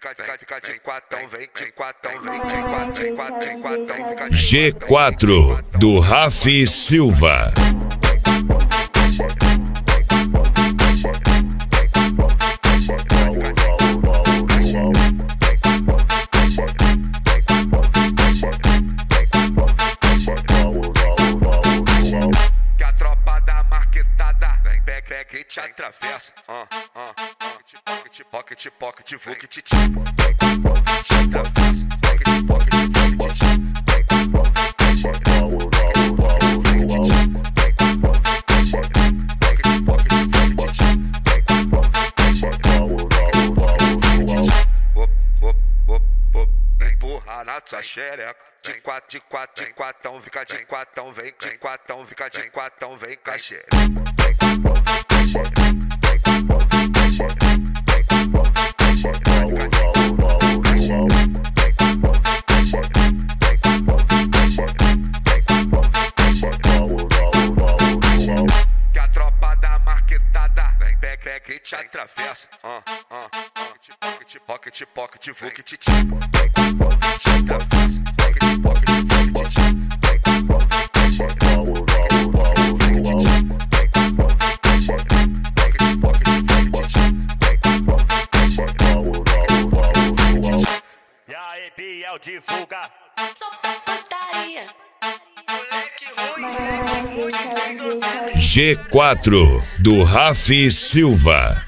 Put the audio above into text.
fica de quatão, vem de quatão, vem de quatão, fica de G4 do Rafi Silva. Que a tropa da marquetada vem, pega e te atravessa. Pocket, vuque, te atravessa. Pocket, vuque, empurra na tua xereca. De quatão, fica de quatão, vem de quatão, fica de quatão, vem com a xereca. Que a tropa da marquetada vem, pega e te atravessa. Pocket, vuque, te atravessa. Pocket, vuque, E aí, Biel, divulga. Só putaria. G4 do Rafi Silva.